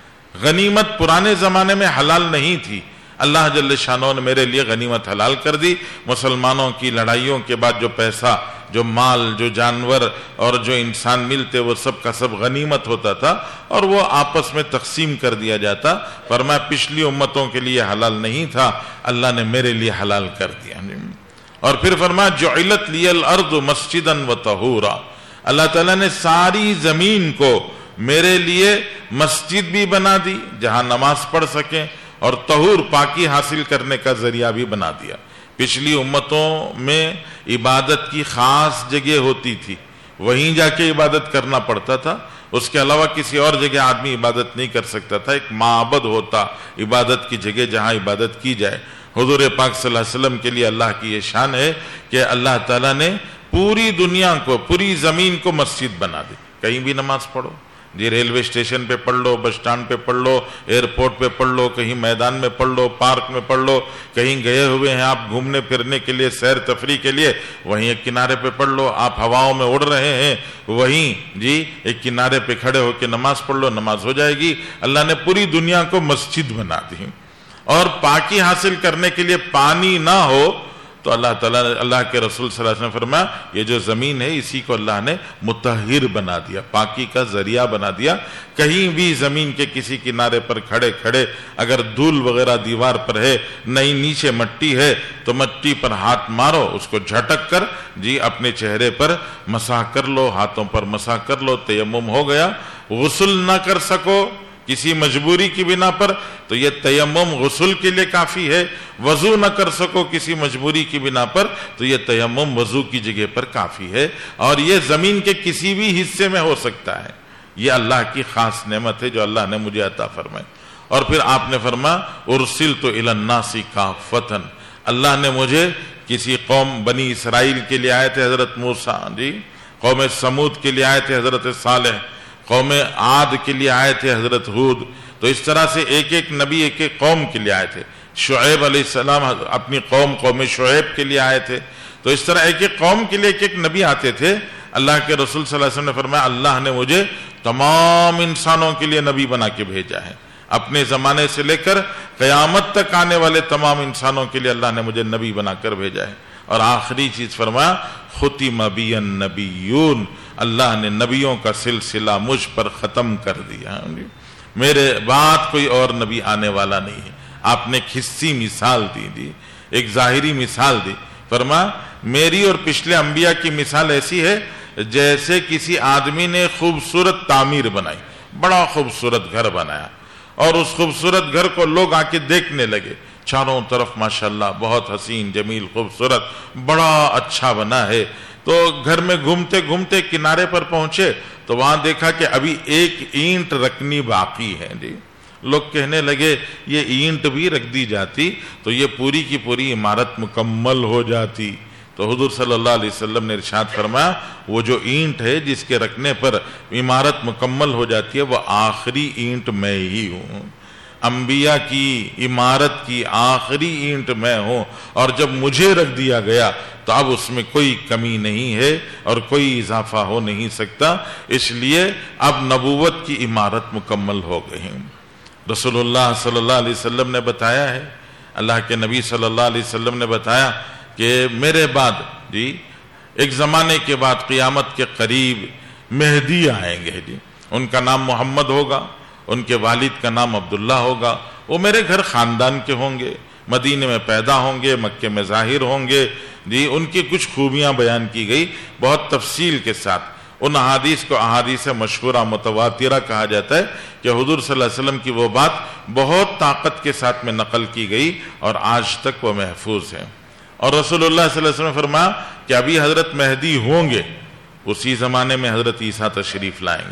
غنیمت پرانے زمانے میں حلال نہیں تھی، اللہ جل شانہ نے میرے لیے غنیمت حلال کر دی۔ مسلمانوں کی لڑائیوں کے بعد جو پیسہ، جو مال، جو جانور اور جو انسان ملتے وہ سب کا سب غنیمت ہوتا تھا اور وہ آپس میں تقسیم کر دیا جاتا۔ فرمایا پچھلی امتوں کے لیے حلال نہیں تھا، اللہ نے میرے لیے حلال کر دیا۔ اور پھر فرمایا جعلت لی الارض مسجدا وطہورا، اللہ تعالیٰ نے ساری زمین کو میرے لیے مسجد بھی بنا دی جہاں نماز پڑھ سکیں، اور طہور پاکی حاصل کرنے کا ذریعہ بھی بنا دیا۔ پچھلی امتوں میں عبادت کی خاص جگہ ہوتی تھی، وہیں جا کے عبادت کرنا پڑتا تھا، اس کے علاوہ کسی اور جگہ آدمی عبادت نہیں کر سکتا تھا۔ ایک معبد ہوتا، عبادت کی جگہ جہاں عبادت کی جائے۔ حضور پاک صلی اللہ علیہ وسلم کے لیے اللہ کی یہ شان ہے کہ اللہ تعالیٰ نے پوری دنیا کو، پوری زمین کو مسجد بنا دی۔ کہیں بھی نماز پڑھو جی، ریلوے اسٹیشن پہ پڑھ لو، بس اسٹینڈ پہ پڑھ لو، ایئرپورٹ پہ پڑھ لو، کہیں میدان میں پڑھ لو، پارک میں پڑھ لو، کہیں گئے ہوئے ہیں آپ گھومنے پھرنے کے لیے، سیر تفریح کے لیے، وہیں ایک کنارے پہ پڑھ لو۔ آپ ہواؤں میں اڑ رہے ہیں، وہیں جی ایک کنارے پہ کھڑے ہو کے نماز پڑھ لو، نماز ہو جائے گی۔ اللہ نے پوری دنیا کو مسجد بنا دی۔ اور پاکی حاصل کرنے کے لیے پانی نہ ہو تو اللہ تعالیٰ اللہ کے رسول صلی اللہ علیہ وسلم نے فرمایا یہ جو زمین ہے اسی کو اللہ نے مطہر بنا دیا، پاکی کا ذریعہ بنا دیا۔ کہیں بھی زمین کے کسی کنارے پر کھڑے کھڑے اگر دھول وغیرہ دیوار پر ہے، نہیں نیچے مٹی ہے، تو مٹی پر ہاتھ مارو، اس کو جھٹک کر جی اپنے چہرے پر مسح کر لو، ہاتھوں پر مسح کر لو، تیمم ہو گیا۔ غسل نہ کر سکو کسی مجبوری کی بنا پر تو یہ تیمم غسل کے لیے کافی ہے، وضو نہ کر سکو کسی مجبوری کی بنا پر تو یہ تیمم وضو کی جگہ پر کافی ہے، اور یہ زمین کے کسی بھی حصے میں ہو سکتا ہے۔ یہ اللہ کی خاص نعمت ہے جو اللہ نے مجھے عطا فرمائی۔ اور پھر آپ نے فرمایا ارسلت الی الناس کافۃ، اللہ نے مجھے کسی قوم بنی اسرائیل کے لیے آئے تھے حضرت موسیٰ جی، قوم سمود کے لیے آئے تھے حضرت صالح، قوم عاد کے لیے آئے تھے حضرت ہود، تو اس طرح سے ایک ایک نبی ایک ایک قوم کے لیے آئے تھے۔ شعیب علیہ السلام اپنی قوم قوم شعیب کے لیے آئے تھے، تو اس طرح ایک ایک قوم کے لیے ایک ایک نبی آتے تھے۔ اللہ کے رسول صلی اللہ علیہ وسلم نے فرمایا اللہ نے مجھے تمام انسانوں کے لیے نبی بنا کے بھیجا ہے، اپنے زمانے سے لے کر قیامت تک آنے والے تمام انسانوں کے لیے اللہ نے مجھے نبی بنا کر بھیجا ہے۔ اور آخری چیز فرمایا ختم بی النبیون، اللہ نے نبیوں کا سلسلہ مجھ پر ختم کر دیا، میرے بعد کوئی اور نبی آنے والا نہیں ہے۔ آپ نے ایک حصی مثال دی دی ایک ظاہری مثال دی، فرمایا میری اور پچھلے انبیاء کی مثال ایسی ہے جیسے کسی آدمی نے خوبصورت تعمیر بنائی، بڑا خوبصورت گھر بنایا، اور اس خوبصورت گھر کو لوگ آ کے دیکھنے لگے، چاروں طرف ماشاءاللہ بہت حسین جمیل خوبصورت بڑا اچھا بنا ہے۔ تو گھر میں گھومتے گھومتے کنارے پر پہنچے تو وہاں دیکھا کہ ابھی ایک اینٹ رکھنی باقی ہے جی۔ لوگ کہنے لگے یہ اینٹ بھی رکھ دی جاتی تو یہ پوری کی پوری عمارت مکمل ہو جاتی۔ تو حضور صلی اللہ علیہ وسلم نے ارشاد فرمایا وہ جو اینٹ ہے جس کے رکھنے پر عمارت مکمل ہو جاتی ہے وہ آخری اینٹ میں ہی ہوں، انبیاء کی عمارت کی آخری اینٹ میں ہوں، اور جب مجھے رکھ دیا گیا تو اب اس میں کوئی کمی نہیں ہے اور کوئی اضافہ ہو نہیں سکتا، اس لیے اب نبوت کی عمارت مکمل ہو گئی۔ رسول اللہ صلی اللہ علیہ وسلم نے بتایا ہے، اللہ کے نبی صلی اللہ علیہ وسلم نے بتایا کہ میرے بعد جی ایک زمانے کے بعد قیامت کے قریب مہدی آئیں گے جی، ان کا نام محمد ہوگا، ان کے والد کا نام عبداللہ ہوگا، وہ میرے گھر خاندان کے ہوں گے، مدینے میں پیدا ہوں گے، مکے میں ظاہر ہوں گے جی۔ ان کی کچھ خوبیاں بیان کی گئی بہت تفصیل کے ساتھ۔ ان احادیث کو احادیث مشہورہ متواترہ کہا جاتا ہے کہ حضور صلی اللہ علیہ وسلم کی وہ بات بہت طاقت کے ساتھ میں نقل کی گئی اور آج تک وہ محفوظ ہے۔ اور رسول اللہ صلی اللہ علیہ وسلم نے فرمایا کہ ابھی حضرت مہدی ہوں گے، اسی زمانے میں حضرت عیسیٰ تشریف لائیں گے۔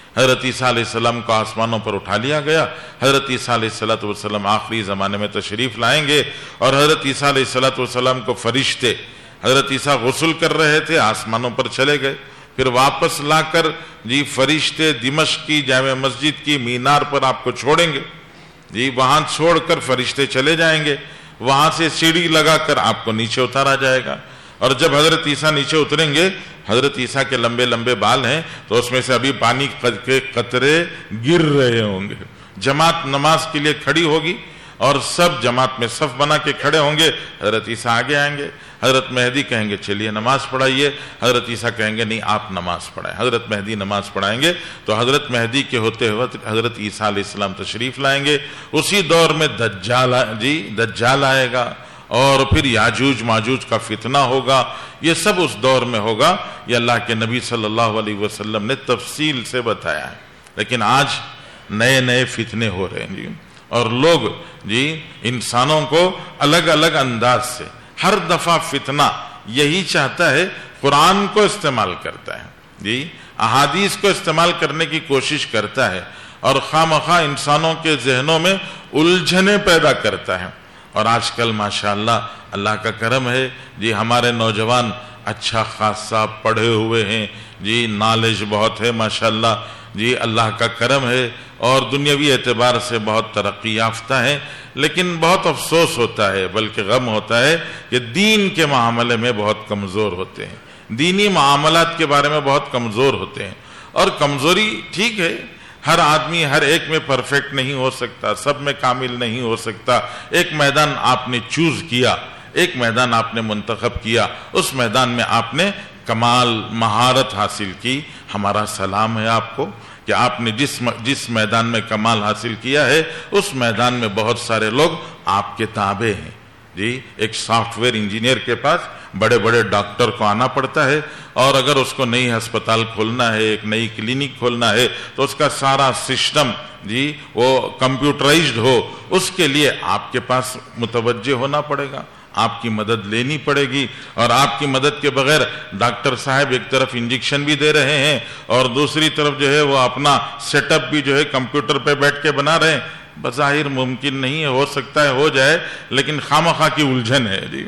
حضرت عیسیٰ علیہ السلام کو آسمانوں پر اٹھا لیا گیا. حضرت عیسیٰ علیہ الصلوۃ والسلام آخری زمانے میں تشریف لائیں گے اور حضرت عیسیٰ علیہ الصلوۃ والسلام کو فرشتے، حضرت عیسیٰ غسل کر رہے تھے، آسمانوں پر چلے گئے، پھر واپس لا کر جی فرشتے دمشق کی جامع مسجد کی مینار پر آپ کو چھوڑیں گے. جی وہاں چھوڑ کر فرشتے چلے جائیں گے، وہاں سے سیڑھی لگا کر آپ کو نیچے اتارا جائے گا. اور جب حضرت عیسیٰ نیچے اتریں گے، حضرت عیسیٰ کے لمبے لمبے بال ہیں تو اس میں سے ابھی پانی کے قطرے گر رہے ہوں گے. جماعت نماز کے لیے کھڑی ہوگی اور سب جماعت میں صف بنا کے کھڑے ہوں گے. حضرت عیسیٰ آگے آئیں گے، حضرت مہدی کہیں گے چلیے نماز پڑھائیے، حضرت عیسیٰ کہیں گے نہیں آپ نماز پڑھائیں. حضرت مہدی نماز پڑھائیں گے تو حضرت مہدی کے ہوتے ہوئے حضرت عیسیٰ علیہ السلام تشریف لائیں گے. اسی دور میں دجال جی دجال آئے گا اور پھر یاجوج ماجوج کا فتنہ ہوگا. یہ سب اس دور میں ہوگا. یہ اللہ کے نبی صلی اللہ علیہ وسلم نے تفصیل سے بتایا ہے. لیکن آج نئے نئے فتنے ہو رہے ہیں جی، اور لوگ جی انسانوں کو الگ الگ انداز سے ہر دفعہ فتنہ یہی چاہتا ہے، قرآن کو استعمال کرتا ہے جی، احادیث کو استعمال کرنے کی کوشش کرتا ہے اور خواہ مخواہ انسانوں کے ذہنوں میں الجھنیں پیدا کرتا ہے. اور آج کل ماشاءاللہ اللہ کا کرم ہے جی، ہمارے نوجوان اچھا خاصا پڑھے ہوئے ہیں جی، نالج بہت ہے ماشاءاللہ جی، اللہ کا کرم ہے اور دنیاوی اعتبار سے بہت ترقی یافتہ ہیں. لیکن بہت افسوس ہوتا ہے، بلکہ غم ہوتا ہے کہ دین کے معاملے میں بہت کمزور ہوتے ہیں، دینی معاملات کے بارے میں بہت کمزور ہوتے ہیں. اور کمزوری ٹھیک ہے، ہر آدمی ہر ایک میں پرفیکٹ نہیں ہو سکتا، سب میں کامل نہیں ہو سکتا. ایک میدان آپ نے چوز کیا، ایک میدان آپ نے منتخب کیا، اس میدان میں آپ نے کمال مہارت حاصل کی. ہمارا سلام ہے آپ کو کہ آپ نے جس جس میدان میں کمال حاصل کیا ہے اس میدان میں بہت سارے لوگ آپ کے تابع ہیں جی. ایک سافٹ ویئر انجینئر کے پاس بڑے بڑے ڈاکٹر کو آنا پڑتا ہے، اور اگر اس کو نئی ہسپتال کھولنا ہے، ایک نئی کلینک کھولنا ہے تو اس کا سارا سسٹم جی وہ کمپیوٹرائزڈ ہو، اس کے لیے آپ کے پاس متوجہ ہونا پڑے گا، آپ کی مدد لینی پڑے گی. اور آپ کی مدد کے بغیر ڈاکٹر صاحب ایک طرف انجیکشن بھی دے رہے ہیں اور دوسری طرف جو ہے وہ اپنا سیٹ اپ بھی جو ہے کمپیوٹر پہ بیٹھ کے بنا رہے ہیں. بظاہر ممکن نہیں ہے، ہو سکتا ہے ہو جائے، لیکن خامخواہ کی الجھن ہے جی.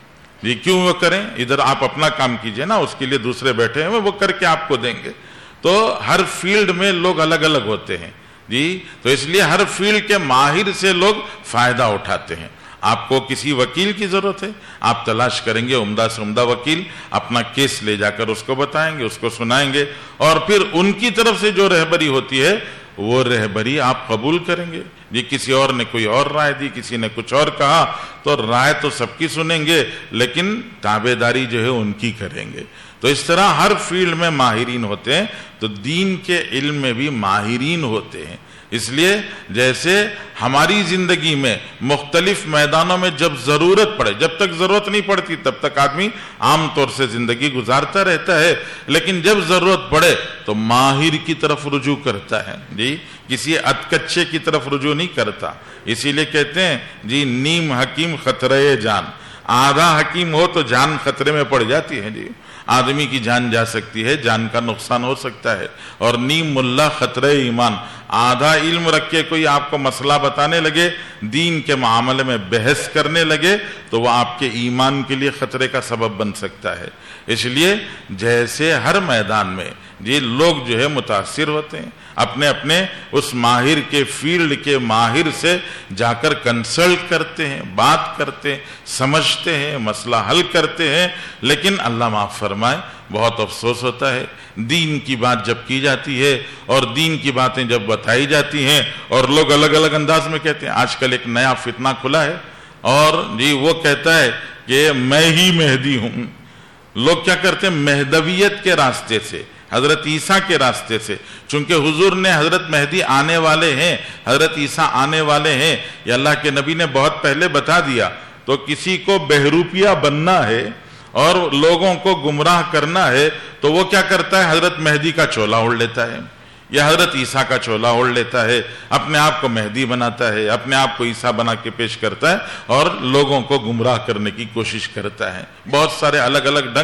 یہ کیوں وہ کریں؟ ادھر آپ اپنا کام کیجئے نا، اس کے لیے دوسرے بیٹھے ہیں وہ کر کے آپ کو دیں گے. تو ہر فیلڈ میں لوگ الگ الگ ہوتے ہیں جی، تو اس لیے ہر فیلڈ کے ماہر سے لوگ فائدہ اٹھاتے ہیں. آپ کو کسی وکیل کی ضرورت ہے، آپ تلاش کریں گے عمدہ سے عمدہ وکیل، اپنا کیس لے جا کر اس کو بتائیں گے، اس کو سنائیں گے، اور پھر ان کی طرف سے جو رہبری ہوتی ہے وہ رہبری آپ قبول کریں گے. یہ کسی اور نے کوئی اور رائے دی، کسی نے کچھ اور کہا، تو رائے تو سب کی سنیں گے لیکن تابع داری جو ہے ان کی کریں گے. تو اس طرح ہر فیلڈ میں ماہرین ہوتے ہیں، تو دین کے علم میں بھی ماہرین ہوتے ہیں. اس لیے جیسے ہماری زندگی میں مختلف میدانوں میں جب ضرورت پڑے، جب تک ضرورت نہیں پڑتی تب تک آدمی عام طور سے زندگی گزارتا رہتا ہے، لیکن جب ضرورت پڑے تو ماہر کی طرف رجوع کرتا ہے جی، کسی اتکچے کی طرف رجوع نہیں کرتا. اسی لیے کہتے ہیں جی نیم حکیم خطرے جان، آدھا حکیم ہو تو جان خطرے میں پڑ جاتی ہے جی. آدمی کی جان جا سکتی ہے، جان کا نقصان ہو سکتا ہے. اور نیم ملا خطرے ایمان، آدھا علم رکھ کے کوئی آپ کو مسئلہ بتانے لگے، دین کے معاملے میں بحث کرنے لگے، تو وہ آپ کے ایمان کے لیے خطرے کا سبب بن سکتا ہے. اس لیے جیسے ہر میدان میں یہ لوگ جو ہے متاثر ہوتے ہیں، اپنے اپنے اس ماہر کے فیلڈ کے ماہر سے جا کر کنسلٹ کرتے ہیں، بات کرتے ہیں، سمجھتے ہیں، مسئلہ حل کرتے ہیں. لیکن اللہ معاف فرمائے، بہت افسوس ہوتا ہے دین کی بات جب کی جاتی ہے اور دین کی باتیں جب بتائی جاتی ہیں اور لوگ الگ الگ انداز میں کہتے ہیں. آج کل ایک نیا فتنہ کھلا ہے اور جی وہ کہتا ہے کہ میں ہی مہدی ہوں. لوگ کیا کرتے ہیں؟ مہدویت کے راستے سے، حضرت عیسیٰ کے راستے سے، چونکہ حضور نے حضرت مہدی آنے والے ہیں، حضرت عیسیٰ آنے والے ہیں، یہ اللہ کے نبی نے بہت پہلے بتا دیا. تو کسی کو بہروپیہ بننا ہے اور لوگوں کو گمراہ کرنا ہے تو وہ کیا کرتا ہے؟ حضرت مہدی کا چولا اوڑھ لیتا ہے یا حضرت عیسیٰ کا چولا اوڑھ لیتا ہے، اپنے آپ کو مہدی بناتا ہے، اپنے آپ کو عیسیٰ بنا کے پیش کرتا ہے اور لوگوں کو گمراہ کرنے کی کوشش کرتا ہے. بہت سارے الگ الگ ڈھنگ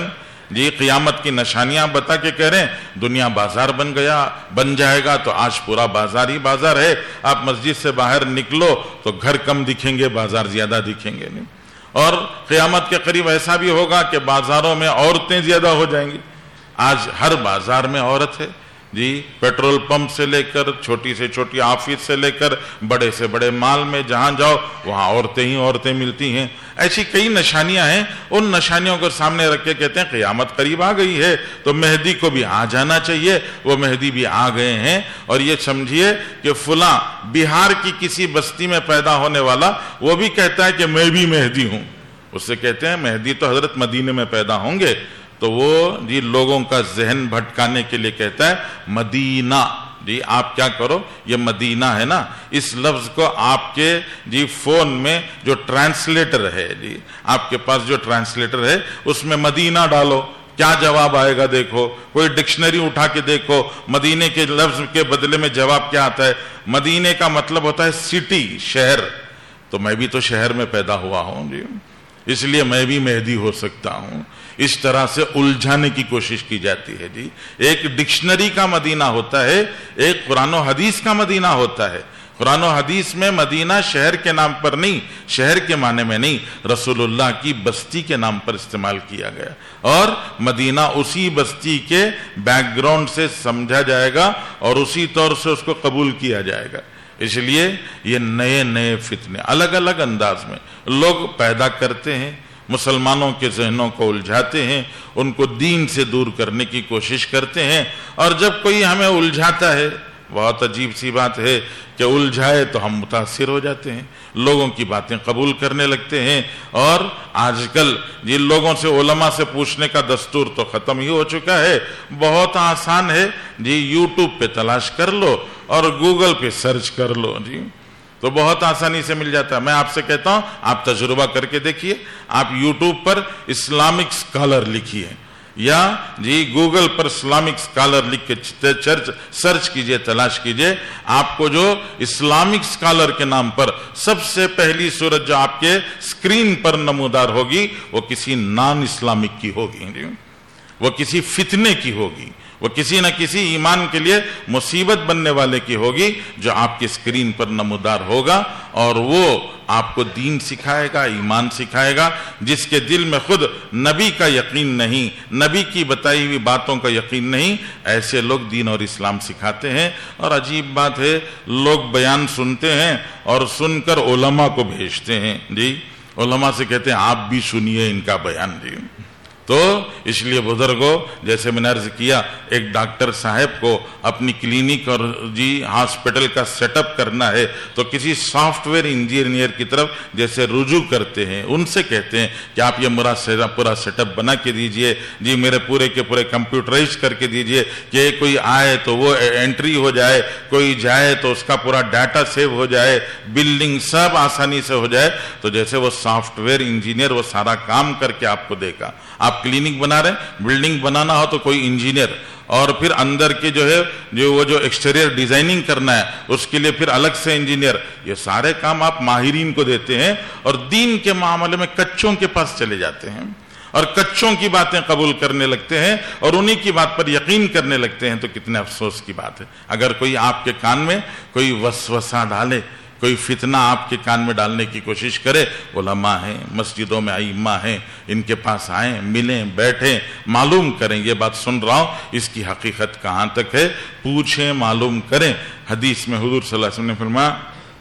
جی قیامت کی نشانیاں بتا کے کہہ رہے ہیں دنیا بازار بن گیا بن جائے گا، تو آج پورا بازار ہی بازار ہے. آپ مسجد سے باہر نکلو تو گھر کم دکھیں گے، بازار زیادہ دکھیں گے نہیں. اور قیامت کے قریب ایسا بھی ہوگا کہ بازاروں میں عورتیں زیادہ ہو جائیں گی. آج ہر بازار میں عورت ہے جی، پیٹرول پمپ سے لے کر چھوٹی سے چھوٹی آفس سے لے کر بڑے سے بڑے مال میں جہاں جاؤ وہاں عورتیں ہی عورتیں ملتی ہیں. ایسی کئی نشانیاں ہیں، ان نشانیوں کو سامنے رکھ کے کہتے ہیں قیامت قریب آ گئی ہے تو مہدی کو بھی آ جانا چاہیے. وہ مہدی بھی آ گئے ہیں. اور یہ سمجھیے کہ فلاں بہار کی کسی بستی میں پیدا ہونے والا وہ بھی کہتا ہے کہ میں بھی مہدی ہوں. اس سے کہتے ہیں مہدی تو حضرت مدینے میں پیدا ہوں گے. تو وہ جی لوگوں کا ذہن بھٹکانے کے لیے کہتا ہے مدینہ. جی آپ کیا کرو، یہ مدینہ ہے نا، اس لفظ کو آپ کے جی فون میں جو ٹرانسلیٹر ہے، جی آپ کے پاس جو ٹرانسلیٹر ہے اس میں مدینہ ڈالو، کیا جواب آئے گا دیکھو. کوئی ڈکشنری اٹھا کے دیکھو مدینے کے لفظ کے بدلے میں جواب کیا آتا ہے. مدینے کا مطلب ہوتا ہے سٹی، شہر. تو میں بھی تو شہر میں پیدا ہوا ہوں جی، اس لیے میں بھی مہدی ہو سکتا ہوں. اس طرح سے الجھانے کی کوشش کی جاتی ہے جی. ایک ڈکشنری کا مدینہ ہوتا ہے، ایک قرآن و حدیث کا مدینہ ہوتا ہے. قرآن و حدیث میں مدینہ شہر کے نام پر نہیں، شہر کے معنی میں نہیں، رسول اللہ کی بستی کے نام پر استعمال کیا گیا. اور مدینہ اسی بستی کے بیک گراؤنڈ سے سمجھا جائے گا اور اسی طور سے اس کو قبول کیا جائے گا. اس لیے یہ نئے نئے فتنے الگ الگ انداز میں لوگ پیدا کرتے ہیں، مسلمانوں کے ذہنوں کو الجھاتے ہیں، ان کو دین سے دور کرنے کی کوشش کرتے ہیں. اور جب کوئی ہمیں الجھاتا ہے، بہت عجیب سی بات ہے کہ الجھائے تو ہم متاثر ہو جاتے ہیں، لوگوں کی باتیں قبول کرنے لگتے ہیں. اور آج کل جن لوگوں سے علماء سے پوچھنے کا دستور تو ختم ہی ہو چکا ہے. بہت آسان ہے جی، یوٹیوب پہ تلاش کر لو اور گوگل پہ سرچ کر لو جی، تو بہت آسانی سے مل جاتا ہے. میں آپ سے کہتا ہوں آپ تجربہ کر کے دیکھیے. آپ یوٹیوب پر اسلامک اسکالر لکھیے یا جی گوگل پر اسلامک اسکالر لکھ کے چرچ سرچ کیجئے، تلاش کیجئے. آپ کو جو اسلامک اسکالر کے نام پر سب سے پہلی صورت جو آپ کے اسکرین پر نمودار ہوگی وہ کسی نان اسلامک کی ہوگی، وہ کسی فتنے کی ہوگی، وہ کسی نہ کسی ایمان کے لیے مصیبت بننے والے کی ہوگی جو آپ کی اسکرین پر نمودار ہوگا. اور وہ آپ کو دین سکھائے گا، ایمان سکھائے گا. جس کے دل میں خود نبی کا یقین نہیں، نبی کی بتائی ہوئی باتوں کا یقین نہیں، ایسے لوگ دین اور اسلام سکھاتے ہیں. اور عجیب بات ہے، لوگ بیان سنتے ہیں اور سن کر علماء کو بھیجتے ہیں جی، علماء سے کہتے ہیں آپ بھی سنیے ان کا بیان جی. تو اس لیے بزرگوں، جیسے میں نے عرض کیا، ایک ڈاکٹر صاحب کو اپنی کلینک اور جی ہاسپٹل کا سیٹ اپ کرنا ہے تو کسی سافٹ ویئر انجینئر کی طرف جیسے رجوع کرتے ہیں، ان سے کہتے ہیں کہ آپ یہ میرا پورا سیٹ اپ بنا کے دیجئے جی، میرے پورے کے پورے کمپیوٹرائز کر کے دیجئے کہ کوئی آئے تو وہ انٹری ہو جائے، کوئی جائے تو اس کا پورا ڈاٹا سیو ہو جائے، بلڈنگ سب آسانی سے ہو جائے. تو جیسے وہ سافٹ ویئر انجینئر وہ سارا کام کر کے آپ کو دے گا. آپ کلینک بنا رہے ہیں، بلڈنگ بنانا ہو تو کوئی انجینئر، اور پھر اندر کے جو ہے جو وہ جو ایکسٹیریئر ڈیزائننگ کرنا ہے اس کے لیے پھر الگ سے انجینئر. یہ سارے کام آپ ماہرین کو دیتے ہیں اور دین کے معاملے میں کچوں کے پاس چلے جاتے ہیں اور کچوں کی باتیں قبول کرنے لگتے ہیں اور انہی کی بات پر یقین کرنے لگتے ہیں. تو کتنے افسوس کی بات ہے اگر کوئی آپ کے کان میں کوئی وسوسہ ڈالے، کوئی فتنہ آپ کے کان میں ڈالنے کی کوشش کرے. علماء ہیں، مسجدوں میں ائمہ ہیں، ان کے پاس آئیں، ملیں، بیٹھیں، معلوم کریں یہ بات سن رہا ہوں اس کی حقیقت کہاں تک ہے، پوچھیں، معلوم کریں. حدیث میں حضور صلی اللہ علیہ وسلم نے فرمایا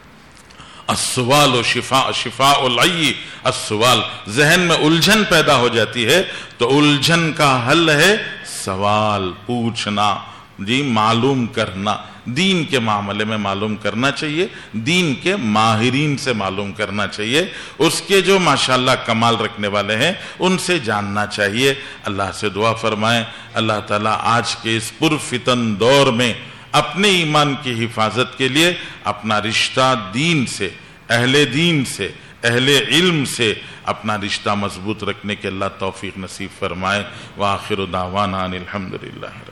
السوال شفاء شفاء العی، السوال ذہن میں الجھن پیدا ہو جاتی ہے تو الجھن کا حل ہے سوال، پوچھنا جی، معلوم کرنا. دین کے معاملے میں معلوم کرنا چاہیے، دین کے ماہرین سے معلوم کرنا چاہیے، اس کے جو ماشاءاللہ کمال رکھنے والے ہیں ان سے جاننا چاہیے. اللہ سے دعا فرمائیں اللہ تعالیٰ آج کے اس پرفتن دور میں اپنے ایمان کی حفاظت کے لیے اپنا رشتہ دین سے، اہل دین سے، اہل علم سے اپنا رشتہ مضبوط رکھنے کے اللہ توفیق نصیب فرمائے. وآخر دعوانا ان الحمدللہ.